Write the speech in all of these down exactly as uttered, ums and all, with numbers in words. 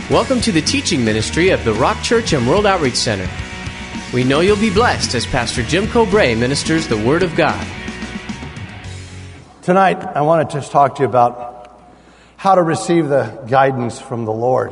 Welcome to the teaching ministry of the Rock Church and World Outreach Center. We know you'll be blessed as Pastor Jim Cobray ministers the Word of God. Tonight, I want to just talk to you about how to receive the guidance from the Lord.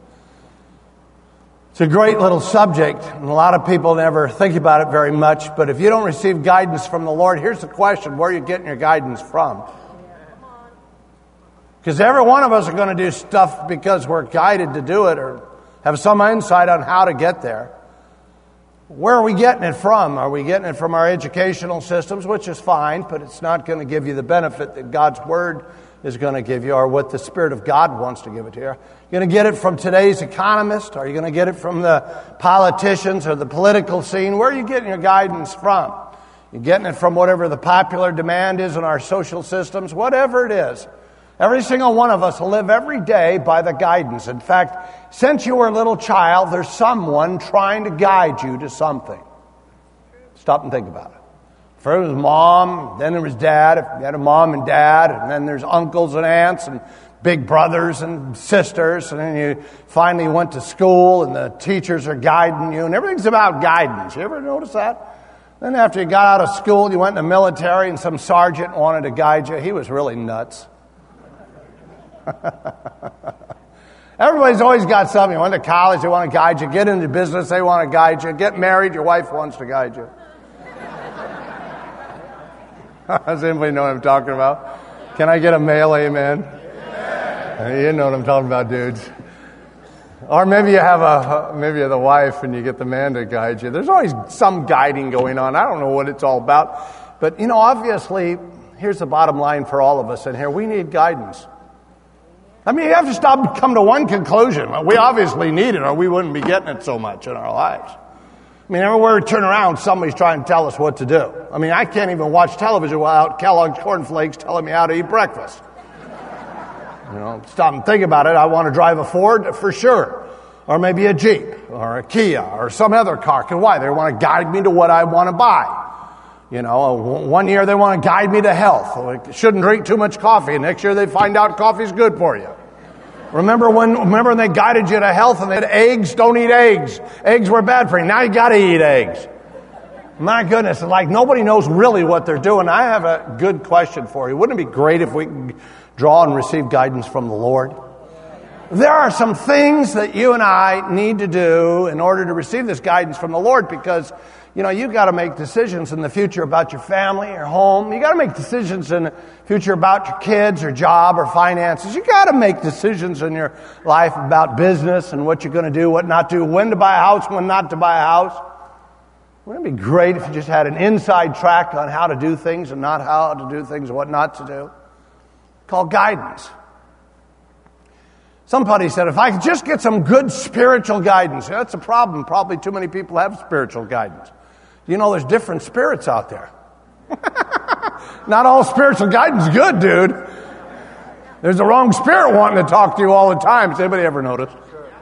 It's a great little subject, and a lot of people never think about it very much, but if you don't receive guidance from the Lord, here's the question: where are you getting your guidance from? Because every one of us are going to do stuff because we're guided to do it or have some insight on how to get there. Where are we getting it from? Are we getting it from our educational systems, which is fine, but it's not going to give you the benefit that God's Word is going to give you or what the Spirit of God wants to give it to you? Are you going to get it from today's economist? Are you going to get it from the politicians or the political scene? Where are you getting your guidance from? You're getting it from whatever the popular demand is in our social systems, whatever it is. Every single one of us live every day by the guidance. In fact, since you were a little child, there's someone trying to guide you to something. Stop and think about it. First it was mom, then there was dad, if you had a mom and dad, and then there's uncles and aunts and big brothers and sisters, and then you finally went to school and the teachers are guiding you, and everything's about guidance. You ever notice that? Then after you got out of school, you went in the military and some sergeant wanted to guide you. He was really nuts. Everybody's always got something. You went to college, they want to guide you. Get into business, they want to guide you. Get married, your wife wants to guide you. Does anybody know what I'm talking about? Can I get a male amen? Amen. You know what I'm talking about, dudes. Or maybe you have a maybe you're the wife and you get the man to guide you. There's always some guiding going on. I don't know what it's all about. But, you know, obviously, here's the bottom line for all of us in here. We need guidance. I mean, you have to stop and come to one conclusion. We obviously need it or we wouldn't be getting it so much in our lives. I mean, everywhere we turn around, somebody's trying to tell us what to do. I mean, I can't even watch television without Kellogg's Corn Flakes telling me how to eat breakfast. You know, stop and think about it. I want to drive a Ford for sure. Or maybe a Jeep or a Kia or some other car. And why? They want to guide me to what I want to buy. You know, one year they want to guide me to health. Like, shouldn't drink too much coffee. Next year they find out coffee's good for you. Remember when, remember when they guided you to health and they had eggs? Don't eat eggs. Eggs were bad for you. Now you got to eat eggs. My goodness, like nobody knows really what they're doing. I have a good question for you. Wouldn't it be great if we could draw and receive guidance from the Lord? There are some things that you and I need to do in order to receive this guidance from the Lord because, you know, you've got to make decisions in the future about your family, your home. You've got to make decisions in the future about your kids or job or finances. You've got to make decisions in your life about business and what you're going to do, what not to do, when to buy a house, when not to buy a house. Wouldn't it be great if you just had an inside track on how to do things and not how to do things and what not to do? Called guidance. Somebody said, if I could just get some good spiritual guidance. That's a problem. Probably too many people have spiritual guidance. You know, there's different spirits out there. Not all spiritual guidance is good, dude. There's the wrong spirit wanting to talk to you all the time. Has anybody ever noticed?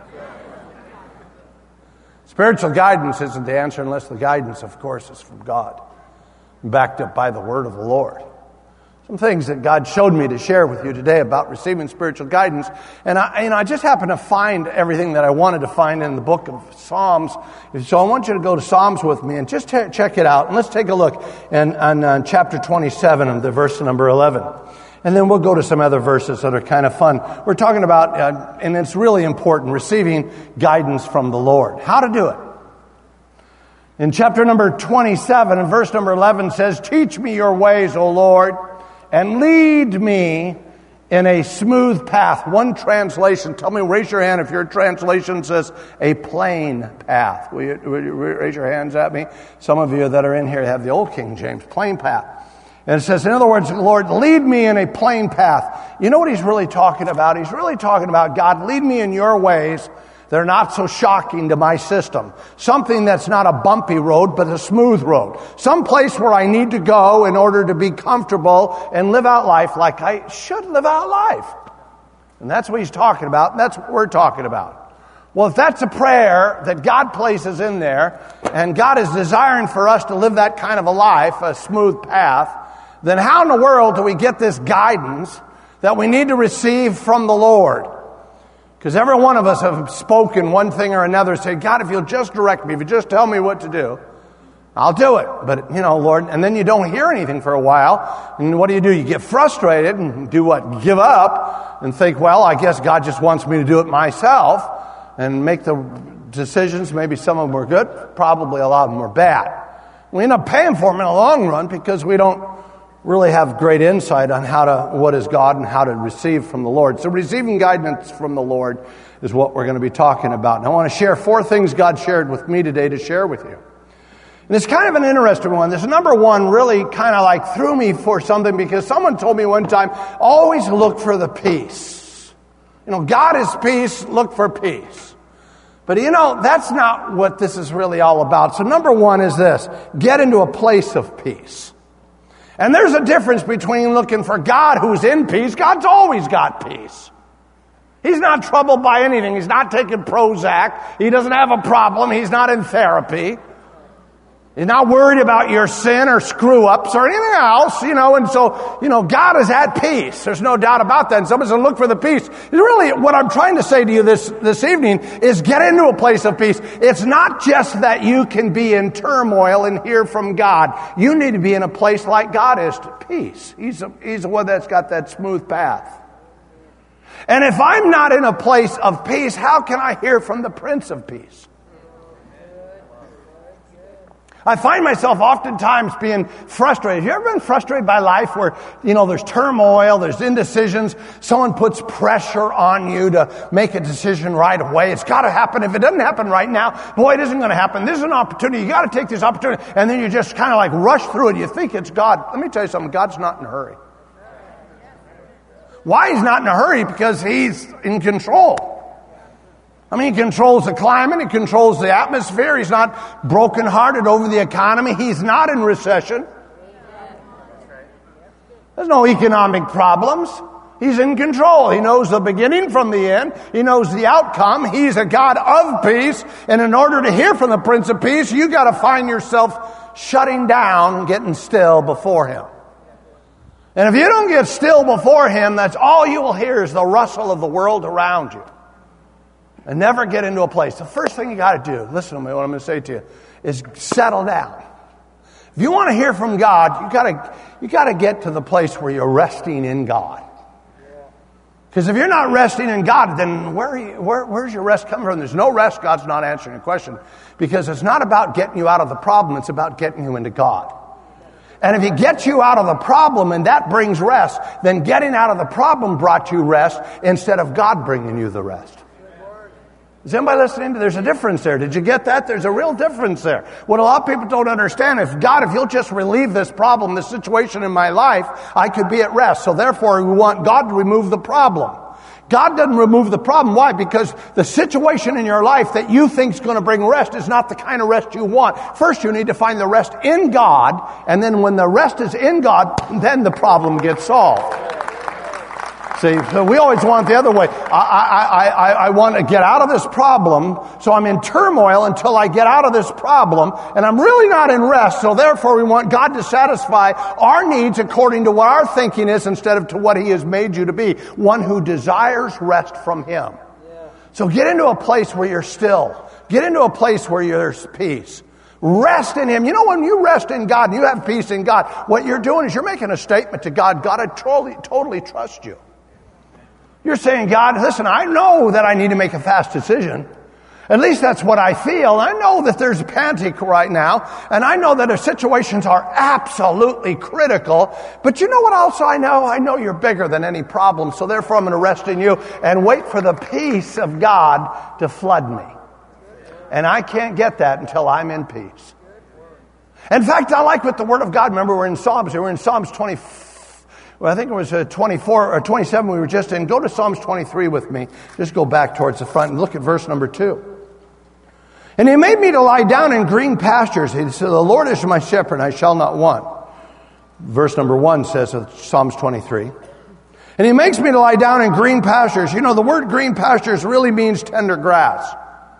Spiritual guidance isn't the answer unless the guidance, of course, is from God, backed up by the word of the Lord. Some things that God showed me to share with you today about receiving spiritual guidance. And I, you know, I just happened to find everything that I wanted to find in the book of Psalms. So I want you to go to Psalms with me and just t- check it out. And let's take a look in, in uh, chapter twenty-seven of the verse number eleven. And then we'll go to some other verses that are kind of fun. We're talking about, uh, and it's really important, receiving guidance from the Lord. How to do it. In chapter number twenty-seven, and verse number eleven says, "Teach me your ways, O Lord, and lead me in a smooth path." One translation, tell me, raise your hand if your translation says a plain path. Will you, will you raise your hands at me? Some of you that are in here have the old King James, plain path. And it says, in other words, Lord, lead me in a plain path. You know what he's really talking about? He's really talking about, God, lead me in your ways that are not so shocking to my system. Something that's not a bumpy road, but a smooth road. Some place where I need to go in order to be comfortable and live out life like I should live out life. And that's what he's talking about, and that's what we're talking about. Well, if that's a prayer that God places in there, and God is desiring for us to live that kind of a life, a smooth path, then how in the world do we get this guidance that we need to receive from the Lord? Because every one of us have spoken one thing or another, say, God, if you'll just direct me, if you just tell me what to do, I'll do it. But, you know, Lord, and then you don't hear anything for a while. And what do you do? You get frustrated and do what? Give up and think, well, I guess God just wants me to do it myself and make the decisions. Maybe some of them were good. Probably a lot of them were bad. We end up paying for them in the long run because we don't really have great insight on how to, what is God and how to receive from the Lord. So receiving guidance from the Lord is what we're going to be talking about. And I want to share four things God shared with me today to share with you. And it's kind of an interesting one. This number one really kind of like threw me for something because someone told me one time, always look for the peace. You know, God is peace, look for peace. But you know, that's not what this is really all about. So number one is this, get into a place of peace. And there's a difference between looking for God who's in peace. God's always got peace. He's not troubled by anything. He's not taking Prozac. He doesn't have a problem. He's not in therapy. He's not worried about your sin or screw-ups or anything else, you know, and so, you know, God is at peace. There's no doubt about that. And somebody's going to look for the peace. Really, what I'm trying to say to you this, this evening is get into a place of peace. It's not just that you can be in turmoil and hear from God. You need to be in a place like God is to peace. He's, a, he's the one that's got that smooth path. And if I'm not in a place of peace, how can I hear from the Prince of Peace? I find myself oftentimes being frustrated. Have you ever been frustrated by life where, you know, there's turmoil, there's indecisions, someone puts pressure on you to make a decision right away. It's got to happen. If it doesn't happen right now, boy, it isn't going to happen. This is an opportunity. You got to take this opportunity. And then you just kind of like rush through it. You think it's God. Let me tell you something. God's not in a hurry. Why he's not in a hurry? Because he's in control. I mean, he controls the climate, he controls the atmosphere, he's not brokenhearted over the economy, he's not in recession. There's no economic problems. He's in control. He knows the beginning from the end. He knows the outcome. He's a God of peace. And in order to hear from the Prince of Peace, you got to find yourself shutting down, getting still before him. And if you don't get still before him, that's all you will hear is the rustle of the world around you. And never get into a place. The first thing you got to do, listen to me, what I'm going to say to you, is settle down. If you want to hear from God, you got to you got to get to the place where you're resting in God. Because if you're not resting in God, then where, are you, where where's your rest coming from? There's no rest. God's not answering the question. Because it's not about getting you out of the problem. It's about getting you into God. And if he gets you out of the problem and that brings rest, then getting out of the problem brought you rest instead of God bringing you the rest. Is anybody listening to? There's a difference there. Did you get that? There's a real difference there. What a lot of people don't understand is, God, if you'll just relieve this problem, this situation in my life, I could be at rest. So therefore, we want God to remove the problem. God doesn't remove the problem. Why? Because the situation in your life that you think is going to bring rest is not the kind of rest you want. First, you need to find the rest in God, and then when the rest is in God, then the problem gets solved. See, so we always want the other way. I, I, I, I want to get out of this problem, so I'm in turmoil until I get out of this problem, and I'm really not in rest, so therefore we want God to satisfy our needs according to what our thinking is instead of to what he has made you to be, one who desires rest from him. Yeah. So get into a place where you're still. Get into a place where there's peace. Rest in him. You know, when you rest in God and you have peace in God, what you're doing is you're making a statement to God, God, I totally, totally trust you. You're saying, God, listen, I know that I need to make a fast decision. At least that's what I feel. I know that there's panic right now, and I know that the situations are absolutely critical. But you know what else I know? I know you're bigger than any problem, so therefore I'm going to rest in you and wait for the peace of God to flood me. And I can't get that until I'm in peace. In fact, I like what the Word of God, remember we're in Psalms, we were in Psalms twenty-four. Well, I think it was uh, twenty-four or twenty-seven we were just in. Go to Psalms twenty-three with me. Just go back towards the front and look at verse number two. And he made me to lie down in green pastures. He said, the Lord is my shepherd, and I shall not want. Verse number one says of Psalms twenty-three. And he makes me to lie down in green pastures. You know, the word green pastures really means tender grass.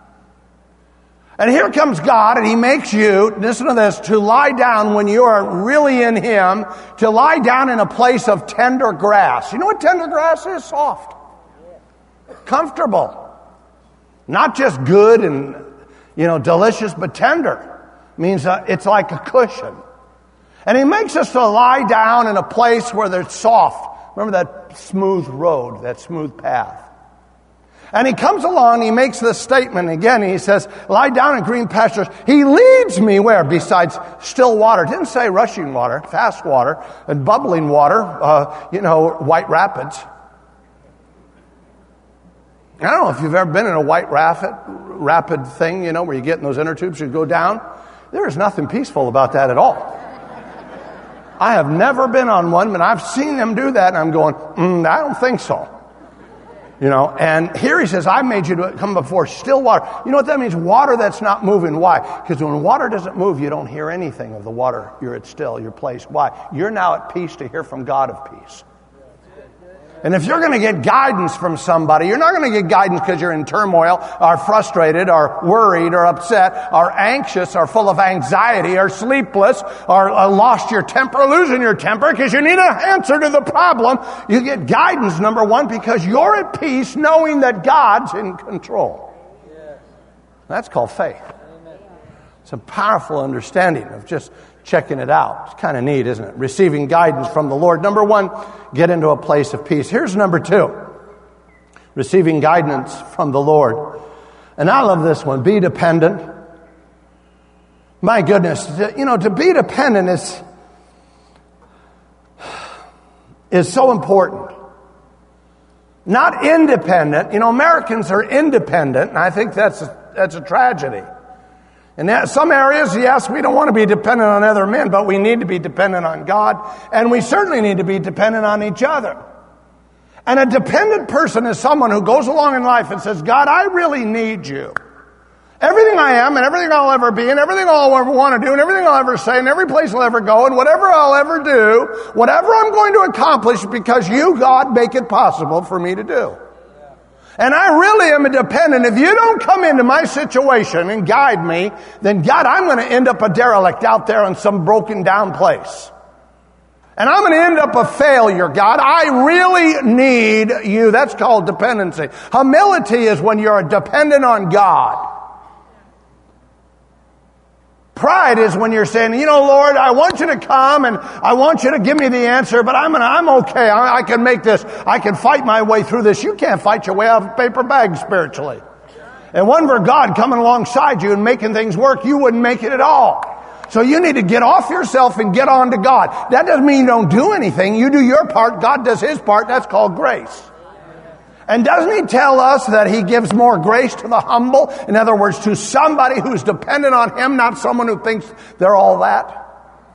And here comes God, and he makes you, listen to this, to lie down when you are really in him, to lie down in a place of tender grass. You know what tender grass is? Soft. Comfortable. Not just good and, you know, delicious, but tender. Means uh, it's like a cushion. And he makes us to lie down in a place where they're soft. Remember that smooth road, that smooth path. And he comes along, he makes this statement again. He says, lie down in green pastures. He leads me where? Besides still water. It didn't say rushing water, fast water, and bubbling water, uh, you know, white rapids. I don't know if you've ever been in a white rapid, rapid thing, you know, where you get in those inner tubes, you go down. There is nothing peaceful about that at all. I have never been on one, but I've seen them do that, and I'm going, mm, I don't think so. You know, and here he says, I made you to come before still water. You know what that means? Water that's not moving. Why? Because when water doesn't move, you don't hear anything of the water. You're at still, your place. Why? You're now at peace to hear from God of peace. And if you're going to get guidance from somebody, you're not going to get guidance because you're in turmoil, or frustrated, or worried, or upset, or anxious, or full of anxiety, or sleepless, or uh, lost your temper, losing your temper, because you need an answer to the problem. You get guidance, number one, because you're at peace knowing that God's in control. That's called faith. It's a powerful understanding of just checking it out. It's kind of neat, isn't it? Receiving guidance from the Lord. Number one, get into a place of peace. Here's number two. Receiving guidance from the Lord. And I love this one. Be dependent. My goodness. You know, to be dependent is, is so important. Not independent. You know, Americans are independent, and I think that's a, that's a tragedy. In some areas, yes, we don't want to be dependent on other men, but we need to be dependent on God, and we certainly need to be dependent on each other. And a dependent person is someone who goes along in life and says, God, I really need you. Everything I am and everything I'll ever be and everything I'll ever want to do and everything I'll ever say and every place I'll ever go and whatever I'll ever do, whatever I'm going to accomplish because you, God, make it possible for me to do. And I really am a dependent. If you don't come into my situation and guide me, then God, I'm going to end up a derelict out there in some broken down place. And I'm going to end up a failure, God. I really need you. That's called dependency. Humility is when you're dependent on God. Pride is when you're saying, you know, Lord, I want you to come and I want you to give me the answer, but I'm gonna, I'm okay. I, I can make this. I can fight my way through this. You can't fight your way out of a paper bag spiritually. And one for God coming alongside you and making things work, you wouldn't make it at all. So you need to get off yourself and get on to God. That doesn't mean you don't do anything. You do your part. God does his part. That's called grace. And doesn't he tell us that he gives more grace to the humble? In other words, to somebody who's dependent on him, not someone who thinks they're all that.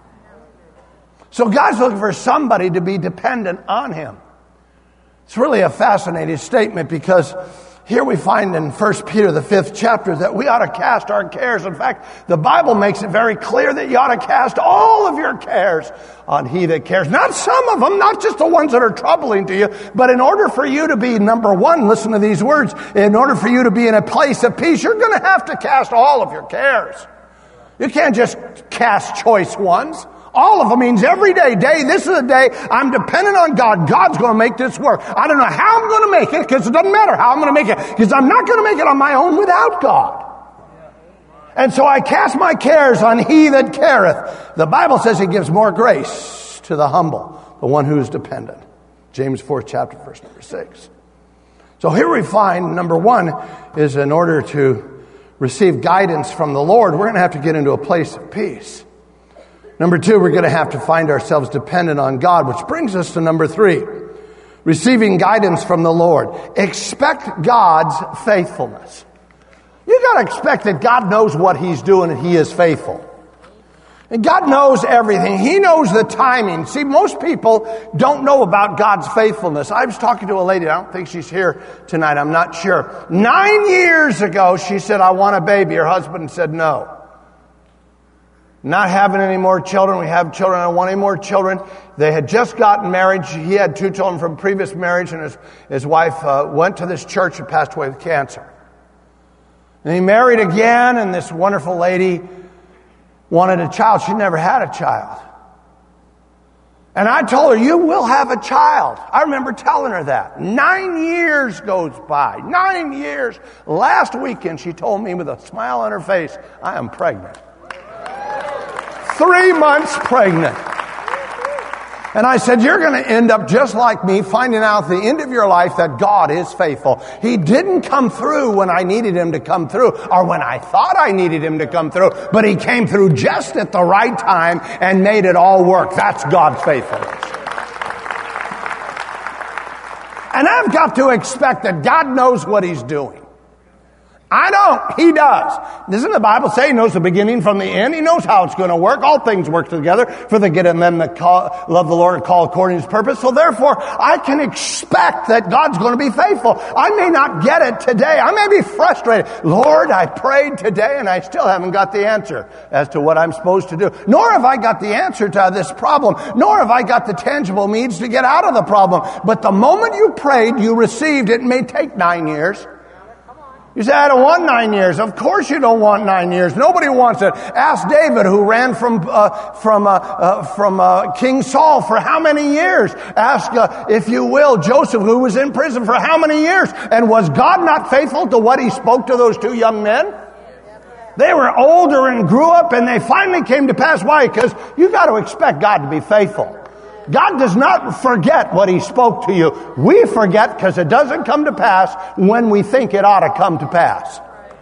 So God's looking for somebody to be dependent on him. It's really a fascinating statement because here we find in First Peter, the fifth chapter, that we ought to cast our cares. In fact, the Bible makes it very clear that you ought to cast all of your cares on he that cares. Not some of them, not just the ones that are troubling to you, but in order for you to be, number one, listen to these words, in order for you to be in a place of peace, you're going to have to cast all of your cares. You can't just cast choice ones. All of them means every day. Day, this is a day I'm dependent on God. God's going to make this work. I don't know how I'm going to make it because it doesn't matter how I'm going to make it because I'm not going to make it on my own without God. And so I cast my cares on he that careth. The Bible says he gives more grace to the humble, the one who is dependent. James fourth chapter, verse number six. So here we find, number one, is in order to receive guidance from the Lord, we're going to have to get into a place of peace. Number two, we're going to have to find ourselves dependent on God, which brings us to number three, receiving guidance from the Lord. Expect God's faithfulness. You got to expect that God knows what he's doing and he is faithful. And God knows everything. He knows the timing. See, most people don't know about God's faithfulness. I was talking to a lady. I don't think she's here tonight. I'm not sure. Nine years ago, she said, I want a baby. Her husband said no. Not having any more children. We have children. I don't want any more children. They had just gotten married. He had two children from previous marriage, and his, his wife uh, went to this church and passed away with cancer. And he married again, and this wonderful lady wanted a child. She never had a child. And I told her, you will have a child. I remember telling her that. Nine years goes by. Nine years. Last weekend, she told me with a smile on her face, I am pregnant. Three months pregnant. And I said, you're going to end up just like me, finding out at the end of your life that God is faithful. He didn't come through when I needed him to come through, or when I thought I needed him to come through, but he came through just at the right time and made it all work. That's God's faithfulness. And I've got to expect that God knows what he's doing. I don't. He does. Doesn't the Bible say he knows the beginning from the end? He knows how it's going to work. All things work together for the good of them that call, love the Lord and call according to his purpose. So therefore, I can expect that God's going to be faithful. I may not get it today. I may be frustrated. Lord, I prayed today and I still haven't got the answer as to what I'm supposed to do. Nor have I got the answer to this problem. Nor have I got the tangible means to get out of the problem. But the moment you prayed, you received it. It may take nine years. You say, I don't want nine years. Of course you don't want nine years. Nobody wants it. Ask David, who ran from uh, from uh, uh, from uh, King Saul for how many years? Ask, uh, if you will, Joseph, who was in prison for how many years? And was God not faithful to what he spoke to those two young men? They were older and grew up, and they finally came to pass. Why? Because you got to expect God to be faithful. God does not forget what he spoke to you. We forget because it doesn't come to pass when we think it ought to come to pass.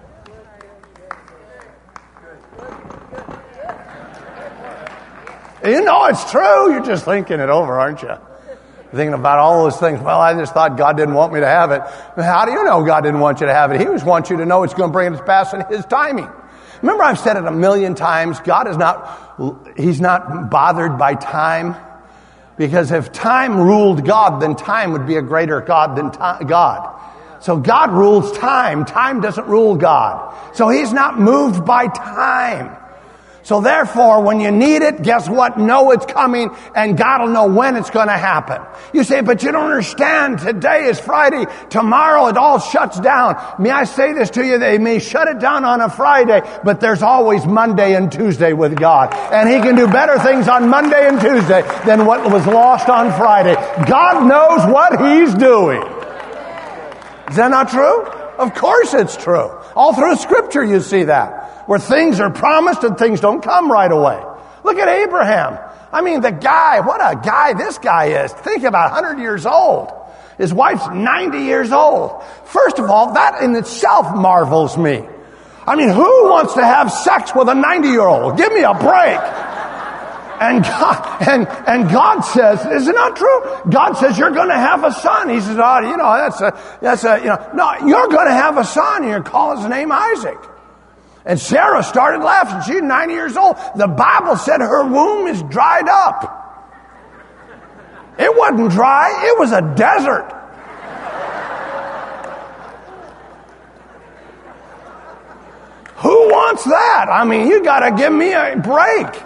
You know it's true. You're just thinking it over, aren't you? You're thinking about all those things. Well, I just thought God didn't want me to have it. How do you know God didn't want you to have it? He just wants you to know it's going to bring it to pass in his timing. Remember, I've said it a million times. God is not, he's not bothered by time. Because if time ruled God, then time would be a greater God than ti- God. So God rules time. Time doesn't rule God. So he's not moved by time. So therefore, when you need it, guess what? Know it's coming, and God will know when it's going to happen. You say, but you don't understand. Today is Friday. Tomorrow it all shuts down. May I say this to you? They may shut it down on a Friday, but there's always Monday and Tuesday with God. And he can do better things on Monday and Tuesday than what was lost on Friday. God knows what he's doing. Is that not true? Of course it's true. All through Scripture you see that. Where things are promised and things don't come right away. Look at Abraham. I mean, the guy, what a guy this guy is. Think about one hundred years old. His wife's ninety years old. First of all, that in itself marvels me. I mean, who wants to have sex with a ninety-year-old? Give me a break. And God, and, and God says, is it not true? God says, you're going to have a son. He says, oh, you know, that's a, that's a, you know, no, you're going to have a son, and you're calling his name Isaac. And Sarah started laughing. She's ninety years old. The Bible said her womb is dried up. It wasn't dry. It was a desert. Who wants that? I mean, you got to give me a break.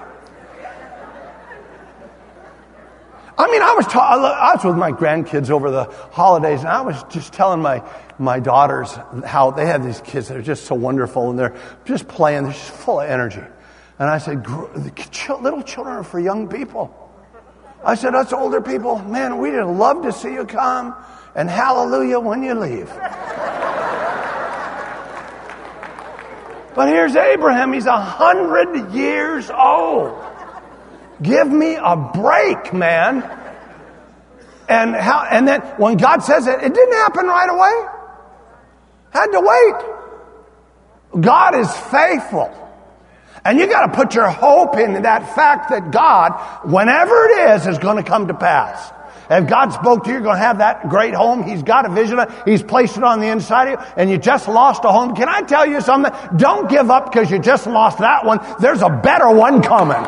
I mean, I was ta- I was with my grandkids over the holidays, and I was just telling my my daughters how they have these kids that are just so wonderful, and they're just playing, they're just full of energy. And I said, little children are for young people. I said, us older people, man, we'd love to see you come, and hallelujah when you leave. But here's Abraham, he's a hundred years old. Give me a break, man. And how? And then when God says it, it didn't happen right away. Had to wait. God is faithful. And you got to put your hope in that fact that God, whenever it is, is going to come to pass. If God spoke to you, you're going to have that great home. He's got a vision. He's placed it on the inside of you, and you just lost a home. Can I tell you something? Don't give up because you just lost that one. There's a better one coming.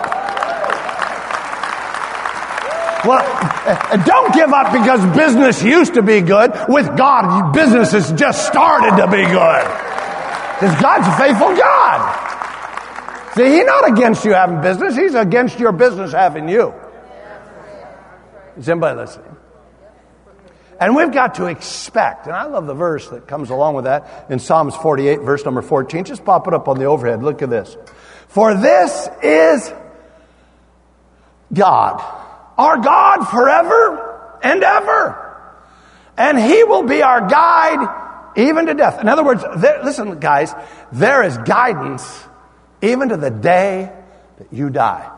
Well, don't give up because business used to be good. With God, business has just started to be good. Because God's a faithful God. See, He's not against you having business. He's against your business having you. Is anybody listening? And we've got to expect, and I love the verse that comes along with that in Psalms forty-eight, verse number fourteen. Just pop it up on the overhead. Look at this. For this is God. our God forever and ever. And He will be our guide even to death. In other words, there, listen, guys, there is guidance even to the day that you die.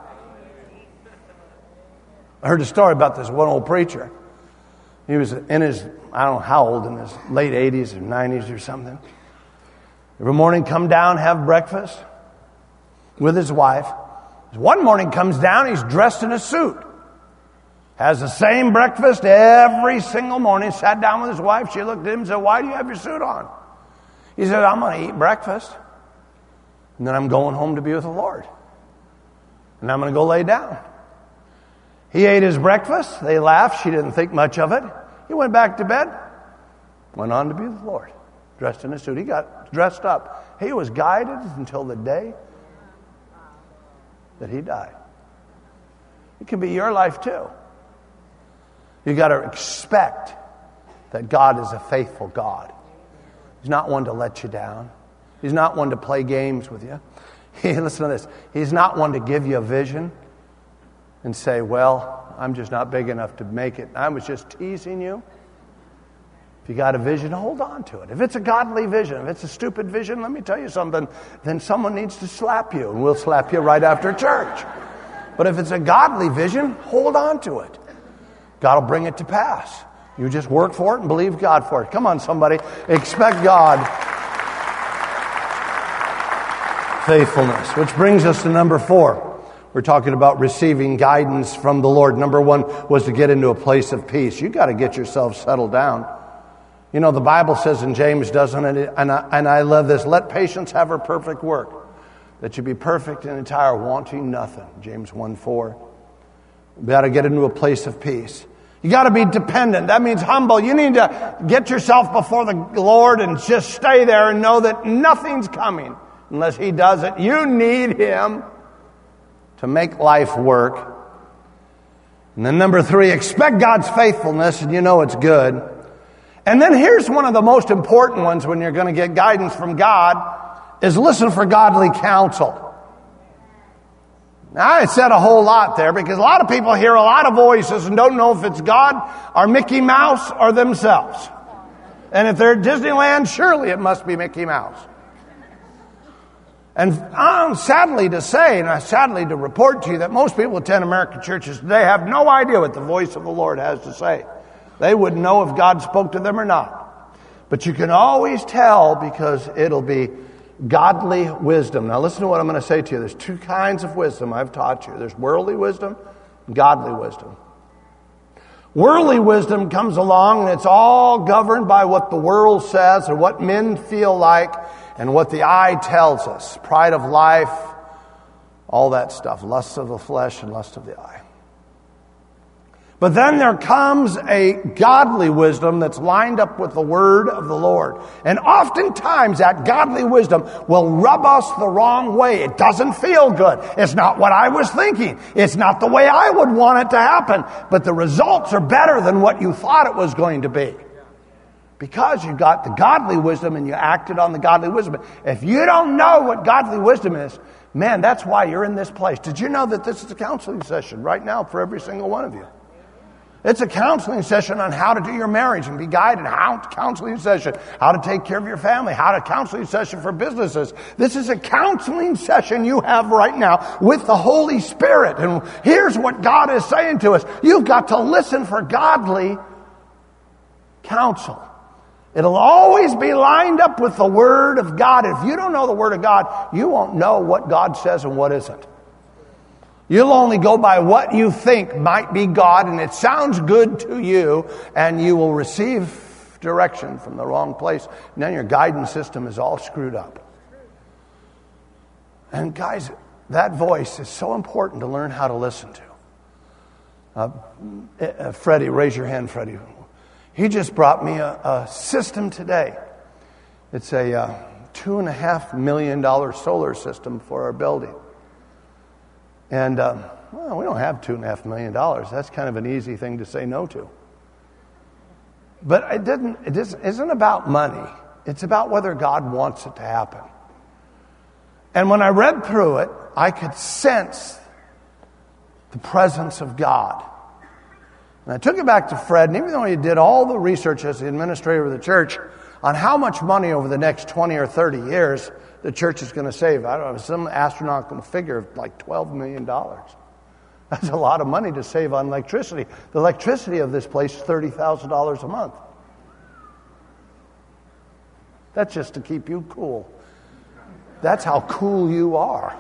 I heard a story about this one old preacher. He was in his, I don't know how old, in his late eighties or nineties or something. Every morning come down, have breakfast with his wife. One morning comes down, he's dressed in a suit. Has the same breakfast every single morning. Sat down with his wife. She looked at him and said, "Why do you have your suit on?" He said, "I'm going to eat breakfast. And then I'm going home to be with the Lord. And I'm going to go lay down." He ate his breakfast. They laughed. She didn't think much of it. He went back to bed. Went on to be with the Lord. Dressed in a suit. He got dressed up. He was guided until the day that he died. It can be your life too. You got to expect that God is a faithful God. He's not one to let you down. He's not one to play games with you. He, listen to this. He's not one to give you a vision and say, "Well, I'm just not big enough to make it. I was just teasing you." If you got a vision, hold on to it. If it's a godly vision, if it's a stupid vision, let me tell you something, then someone needs to slap you, and we'll slap you right after church. But if it's a godly vision, hold on to it. God will bring it to pass. You just work for it and believe God for it. Come on, somebody. Expect God. Faithfulness. Which brings us to number four. We're talking about receiving guidance from the Lord. Number one was to get into a place of peace. You've got to get yourself settled down. You know, the Bible says in James, doesn't it? And I, and I love this. Let patience have her perfect work, that you be perfect and entire, wanting nothing. James one four. You got to get into a place of peace. You got to be dependent. That means humble. You need to get yourself before the Lord and just stay there and know that nothing's coming unless He does it. You need Him to make life work. And then number three, expect God's faithfulness, and you know it's good. And then here's one of the most important ones when you're going to get guidance from God, is listen for godly counsel. Now, I said a whole lot there because a lot of people hear a lot of voices and don't know if it's God or Mickey Mouse or themselves. And if they're at Disneyland, surely it must be Mickey Mouse. And I'm sadly to say, and sadly to report to you, that most people attend American churches today have no idea what the voice of the Lord has to say. They wouldn't know if God spoke to them or not. But you can always tell because it'll be godly wisdom. Now listen to what I'm going to say to you. There's two kinds of wisdom I've taught you. There's worldly wisdom and godly wisdom. Worldly wisdom comes along and it's all governed by what the world says or what men feel like and what the eye tells us. Pride of life, all that stuff. Lust of the flesh and lust of the eye. But then there comes a godly wisdom that's lined up with the word of the Lord. And oftentimes that godly wisdom will rub us the wrong way. It doesn't feel good. It's not what I was thinking. It's not the way I would want it to happen. But the results are better than what you thought it was going to be. Because you got the godly wisdom and you acted on the godly wisdom. If you don't know what godly wisdom is, man, that's why you're in this place. Did you know that this is a counseling session right now for every single one of you? It's a counseling session on how to do your marriage and be guided. How counseling session, how to take care of your family. How to counseling session for businesses. This is a counseling session you have right now with the Holy Spirit. And here's what God is saying to us. You've got to listen for godly counsel. It'll always be lined up with the Word of God. If you don't know the Word of God, you won't know what God says and what isn't. You'll only go by what you think might be God, and it sounds good to you, and you will receive direction from the wrong place. And then your guidance system is all screwed up. And guys, that voice is so important to learn how to listen to. Uh, uh, Freddie, raise your hand, Freddie. He just brought me a, a system today. It's a uh, two and a half million dollar solar system for our building. And, um, well, we don't have two and a half million dollars. That's kind of an easy thing to say no to. But it didn't, it isn't about money. It's about whether God wants it to happen. And when I read through it, I could sense the presence of God. And I took it back to Fred, and even though he did all the research as the administrator of the church on how much money over the next twenty or thirty years the church is going to save, I don't know, some astronomical figure of like twelve million dollars. That's a lot of money to save on electricity. The electricity of this place is thirty thousand dollars a month. That's just to keep you cool. That's how cool you are.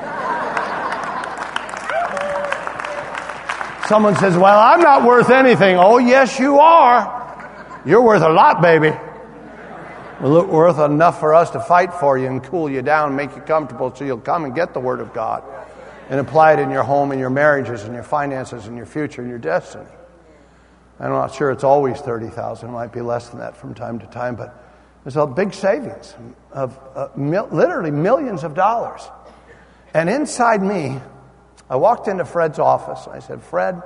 Someone says, well, I'm not worth anything. Oh, yes, you are. You're worth a lot, baby. You're worth enough for us to fight for you and cool you down, make you comfortable so you'll come and get the Word of God and apply it in your home and your marriages and your finances and your future and your destiny. I'm not sure it's always thirty thousand. It might be less than that from time to time, but there's a big savings of uh, mil- literally millions of dollars. And inside me, I walked into Fred's office. I said, Fred,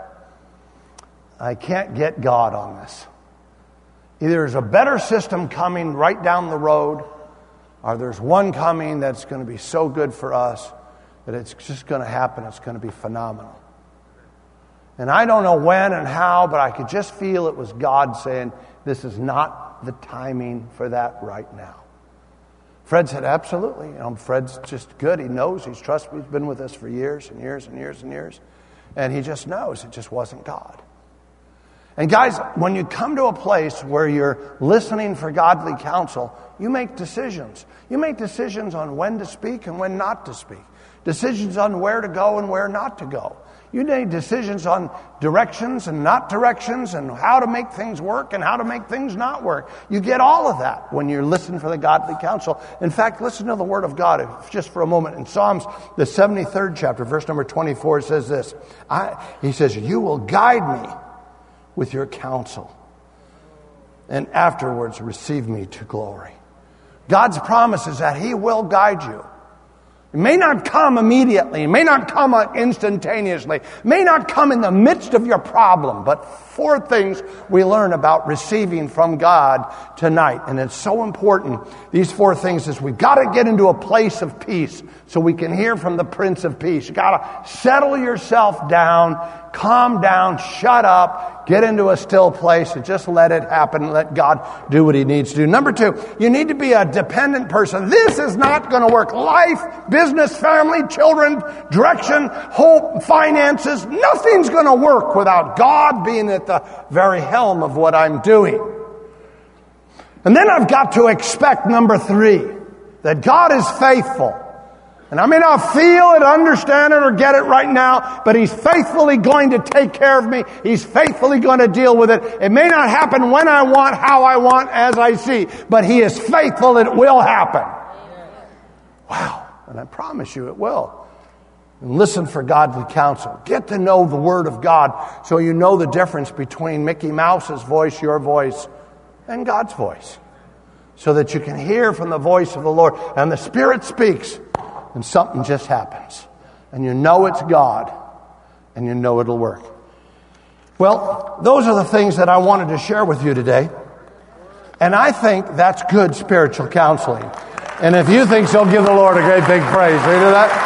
I can't get God on this. Either there's a better system coming right down the road, or there's one coming that's going to be so good for us that it's just going to happen. It's going to be phenomenal. And I don't know when and how, but I could just feel it was God saying, this is not the timing for that right now. Fred said, absolutely. You know, Fred's just good. He knows. He's trustworthy. He's been with us for years and years and years and years. And he just knows it just wasn't God. And guys, when you come to a place where you're listening for godly counsel, you make decisions. You make decisions on when to speak and when not to speak. Decisions on where to go and where not to go. You make decisions on directions and not directions and how to make things work and how to make things not work. You get all of that when you're listening for the godly counsel. In fact, listen to the Word of God just for a moment. In Psalms, the seventy-third chapter, verse number twenty-four, it says this. I, he says, you will guide me with your counsel, and afterwards receive me to glory. God's promise is that He will guide you. It may not come immediately. It may not come instantaneously. It may not come in the midst of your problem. But four things we learn about receiving from God tonight. And it's so important. These four things is we've got to get into a place of peace so we can hear from the Prince of Peace. You've got to settle yourself down, calm down, shut up, get into a still place and just let it happen. Let God do what He needs to do. Number two, you need to be a dependent person. This is not going to work. Life, business, family, children, direction, hope, finances, nothing's going to work without God being at the very helm of what I'm doing. And then I've got to expect, number three, that God is faithful. And I may not feel it, understand it, or get it right now, but He's faithfully going to take care of me. He's faithfully going to deal with it. It may not happen when I want, how I want, as I see, but He is faithful. It will happen. Wow. And I promise you it will. And listen for godly counsel. Get to know the Word of God so you know the difference between Mickey Mouse's voice, your voice, and God's voice. So that you can hear from the voice of the Lord. And the Spirit speaks. And something just happens. And you know it's God. And you know it'll work. Well, those are the things that I wanted to share with you today. And I think that's good spiritual counseling. And if you think so, give the Lord a great big praise. Will you do that?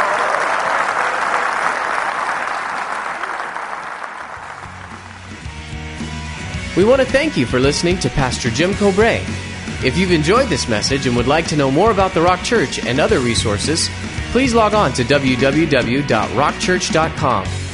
We want to thank you for listening to Pastor Jim Cobrae. If you've enjoyed this message and would like to know more about the Rock Church and other resources, please log on to w w w dot rock church dot com.